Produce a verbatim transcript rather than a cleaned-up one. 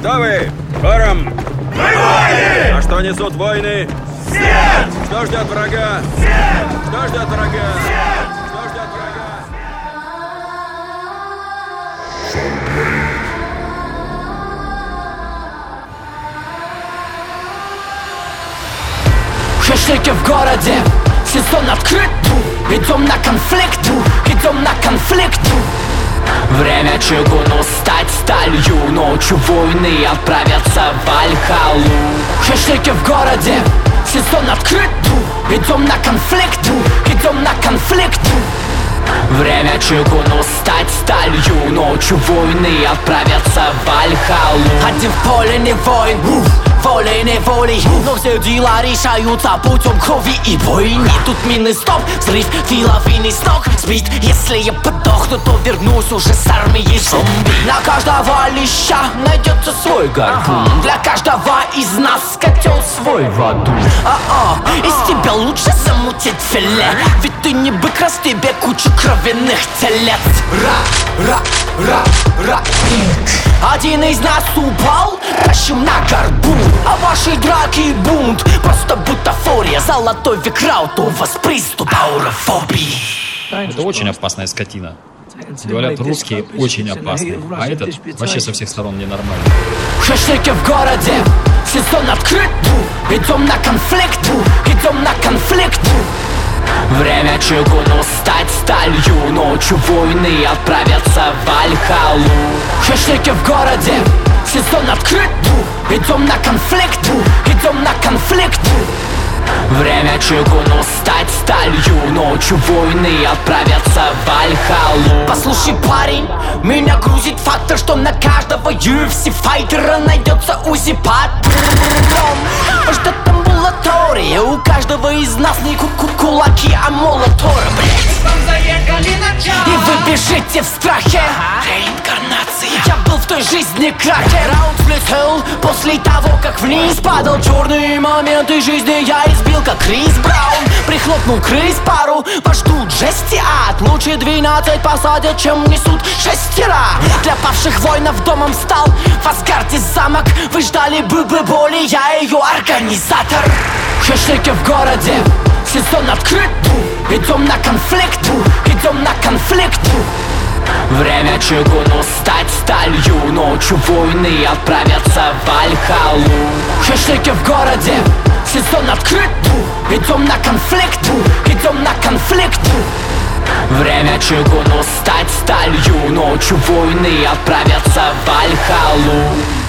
Кто вы? Хором! Мы воины! А что несут войны? Смерть! Что ждет врага? Смерть! Что ждет врага? Смерть! Что ждет врага? Хэштеги в городе, сезон открыт. Идем на конфликт, идем на конфликт. Время чугуну стать сталью, ночью войны отправятся в Вальхалу. Хэштеги в городе, сезон открыт. Идем на конфликт, идем на конфликт. Время чугуну стать сталью, ночью войны отправятся в Вальхалу. Один в поле не воин, волей-неволей, но все дела решаются путем крови и бойни. Тут мины стоп, взрыв, ты лавины с ног сбить. Если я подохну, то вернусь уже с армией зомби. Для каждого леща найдется свой гарпун. Для каждого из нас котел свой в аду. А-а, из тебя лучше замутить филе, ведь ты не бык, раз тебе куча кровяных телец. Ра-ра-ра-ра. Один из нас упал, тащим на горбу. А ваши драки бунт, просто бутафория. Золотой век раут, у вас приступ аурофобии. Это очень опасная скотина. Говорят, русские очень опасны, а этот вообще со всех сторон ненормальный. Хэштеги в городе, сезон открыт. Идем на конфликт, идем на конфликт. Время чугуну стать сталью, ночью войны отправятся в Вальхалу. Хэштеги в городе, сезон открыт. Идем на конфликт, идем на конфликт. Время чугуну стать сталью, ночью войны отправятся в Вальхалу. Послушай, парень, меня грузит фактор, что на каждого ю эф си-файтера найдется УЗИ патрон. Ждет амбулатория, у каждого из нас не ку-ку кулаки, а молоторы, блядь. И вы бежите в страхе. Реинкарнация. Я был в той жизни краке. Раунд влетел после того, как вниз падал. Черные моменты жизни я избил, как Крис Браун. Прихлопнул крыс пару, вас ждут жести ад. Лучше двенадцать посадят, чем несут шестера. Для павших воинов домом стал в Асгарде замок. Вы ждали бы боли, я ее организатор. Хэштеги в городе, сезон открыт. Идем на конфликт, идем на конфликт. Время чугуну стать сталью, ночью войны отправятся в Вальхалу. Хэштеги в городе, сезон открыт. Идем на конфликт, идем на конфликт. Время чугуну стать сталью, ночью войны отправятся в Вальхалу.